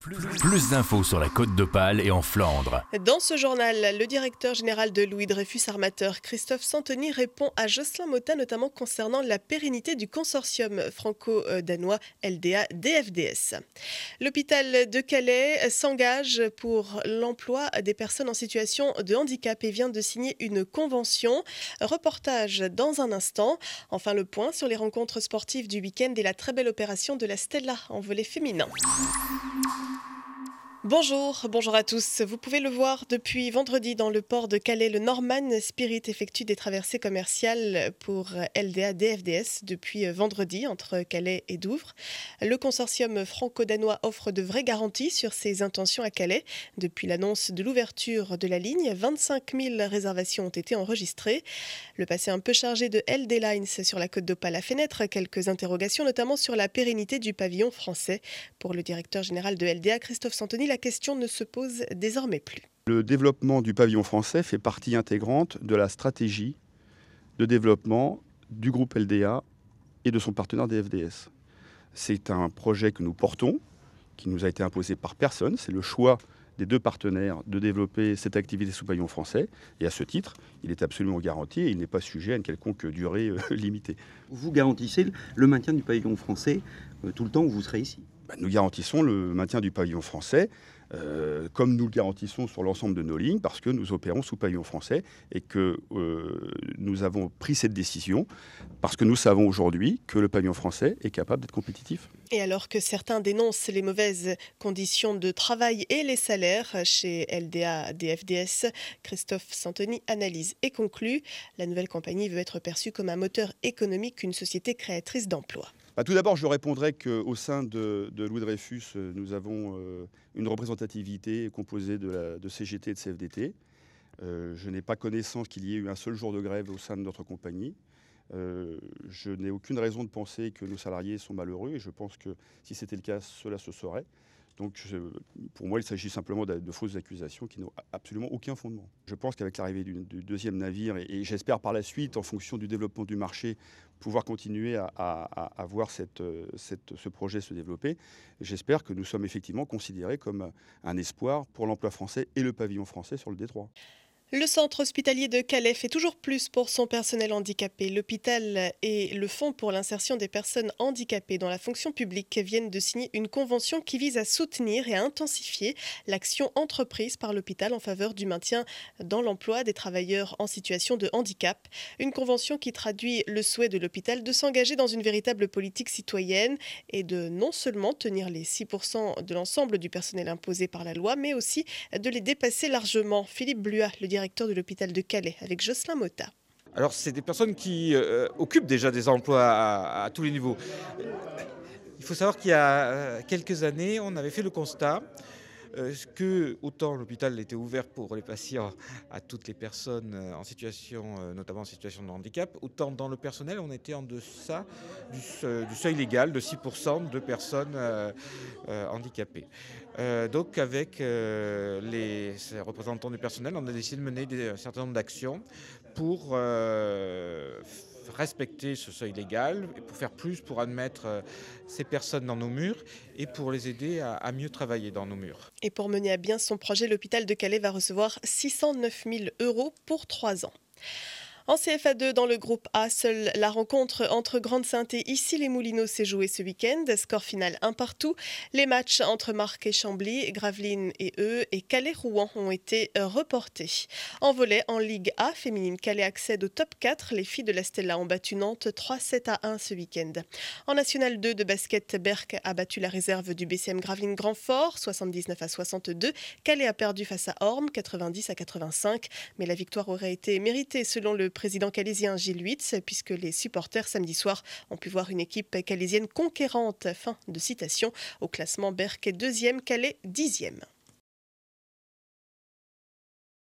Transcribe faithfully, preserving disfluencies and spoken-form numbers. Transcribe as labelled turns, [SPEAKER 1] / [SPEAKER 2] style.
[SPEAKER 1] Plus, plus d'infos sur la Côte d'Opale et en Flandre.
[SPEAKER 2] Dans ce journal, le directeur général de Louis Dreyfus Armateur, Christophe Santoni, répond à Jocelyn Motta, notamment concernant la pérennité du consortium franco-danois L D A D F D S. L'hôpital de Calais s'engage pour l'emploi des personnes en situation de handicap et vient de signer une convention. Reportage dans un instant. Enfin, le point sur les rencontres sportives du week-end et la très belle opération de la Stella en volley féminin. Bonjour, bonjour à tous. Vous pouvez le voir depuis vendredi dans le port de Calais. Le Norman Spirit effectue des traversées commerciales pour L D A D F D S depuis vendredi entre Calais et Douvres. Le consortium franco-danois offre de vraies garanties sur ses intentions à Calais. Depuis l'annonce de l'ouverture de la ligne, vingt-cinq mille réservations ont été enregistrées. Le passé un peu chargé de L D Lines sur la Côte d'Opale a fait naître quelques interrogations, notamment sur la pérennité du pavillon français. Pour le directeur général de L D A, Christophe Santoni, la question ne se pose désormais plus.
[SPEAKER 3] Le développement du pavillon français fait partie intégrante de la stratégie de développement du groupe L D A et de son partenaire D F D S. C'est un projet que nous portons, qui nous a été imposé par personne. C'est le choix des deux partenaires de développer cette activité sous pavillon français. Et à ce titre, il est absolument garanti et il n'est pas sujet à une quelconque durée euh, limitée.
[SPEAKER 4] Vous garantissez le maintien du pavillon français euh, tout le temps où vous serez ici ?
[SPEAKER 3] Ben, nous garantissons le maintien du pavillon français, euh, comme nous le garantissons sur l'ensemble de nos lignes, parce que nous opérons sous pavillon français et que euh, nous avons pris cette décision, parce que nous savons aujourd'hui que le pavillon français est capable d'être compétitif.
[SPEAKER 2] Et alors que certains dénoncent les mauvaises conditions de travail et les salaires chez L D A D F D S, Christophe Santoni analyse et conclut. La nouvelle compagnie veut être perçue comme un moteur économique, une société créatrice d'emplois.
[SPEAKER 3] Bah, tout d'abord, je répondrai qu'au sein de, de Louis Dreyfus, nous avons euh, une représentativité composée de, la, de C G T et de C F D T. Euh, je n'ai pas connaissance qu'il y ait eu un seul jour de grève au sein de notre compagnie. Euh, je n'ai aucune raison de penser que nos salariés sont malheureux et je pense que si c'était le cas, cela se saurait. Donc je, pour moi, il s'agit simplement de, de fausses accusations qui n'ont absolument aucun fondement. Je pense qu'avec l'arrivée du, du deuxième navire, et, et j'espère par la suite, en fonction du développement du marché, pouvoir continuer à, à, à voir cette, cette, ce projet se développer, j'espère que nous sommes effectivement considérés comme un espoir pour l'emploi français et le pavillon français sur le détroit.
[SPEAKER 2] Le centre hospitalier de Calais fait toujours plus pour son personnel handicapé. L'hôpital et le Fonds pour l'insertion des personnes handicapées dans la fonction publique viennent de signer une convention qui vise à soutenir et à intensifier l'action entreprise par l'hôpital en faveur du maintien dans l'emploi des travailleurs en situation de handicap. Une convention qui traduit le souhait de l'hôpital de s'engager dans une véritable politique citoyenne et de non seulement tenir les six pour cent de l'ensemble du personnel imposé par la loi, mais aussi de les dépasser largement. Philippe Bluat, le directeur directeur de l'hôpital de Calais, avec Jocelyn Motta.
[SPEAKER 5] Alors, c'est des personnes qui euh, occupent déjà des emplois à, à tous les niveaux. Il faut savoir qu'il y a quelques années, on avait fait le constat euh, que autant l'hôpital était ouvert pour les patients à toutes les personnes en situation, euh, notamment en situation de handicap, autant dans le personnel, on était en deçà du, euh, du seuil légal de six pour cent de personnes euh, euh, handicapées. Euh, donc avec euh, les représentants du personnel, on a décidé de mener des, un certain nombre d'actions pour euh, respecter ce seuil légal et pour faire plus pour admettre euh, ces personnes dans nos murs et pour les aider à, à mieux travailler dans nos murs.
[SPEAKER 2] Et pour mener à bien son projet, l'hôpital de Calais va recevoir six cent neuf mille euros pour trois ans. En C F A deux, dans le groupe A, seule la rencontre entre Grande-Synthe et Issy-les-Moulineaux s'est jouée ce week-end. Score final un partout. Les matchs entre Marc et Chambly, Gravelines et Eux et Calais-Rouen ont été reportés. En volley, en Ligue A féminine, Calais accède au top quatre. Les filles de la Stella ont battu Nantes trois sept à un ce week-end. En National deux de basket, Berck a battu la réserve du B C M Gravelines Grandfort, soixante-dix-neuf à soixante-deux. Calais a perdu face à Orme, quatre-vingt-dix à quatre-vingt-cinq. Mais la victoire aurait été méritée selon le président calaisien Gilles Huitz, puisque les supporters samedi soir ont pu voir une équipe calaisienne conquérante. Fin de citation. Au classement, Berck est deuxième, Calais dixième.